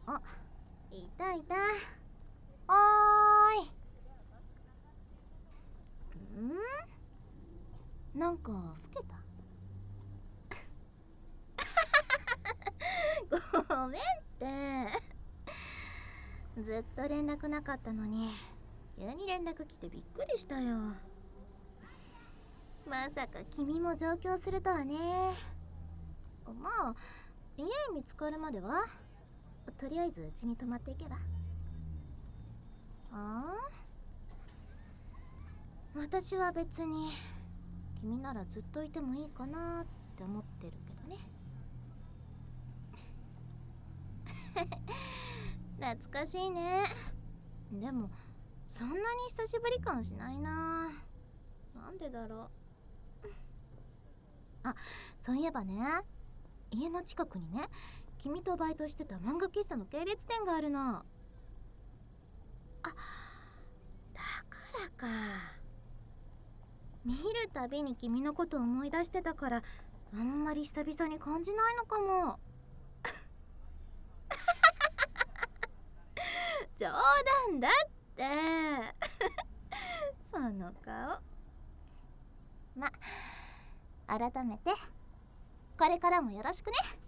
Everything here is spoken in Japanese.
あ、いたいた。おーい。なんか老けた？ごめんって。ずっと連絡なかったのに急に連絡来てびっくりしたよ。まさか君も上京するとはね。まあ家見つかるまではとりあえずうちに泊まっていけば。私は別に君ならずっといてもいいかなって思ってるけどね。懐かしいね。でもそんなに久しぶり感しないな。なんでだろう。あ、そういえばね、家の近くにね、君とバイトしてた漫画喫茶の系列店があるの。あ、だからか。見るたびに君のこと思い出してたから、あんまり久々に感じないのかも。冗談だってその顔。ま、改めてこれからもよろしくね。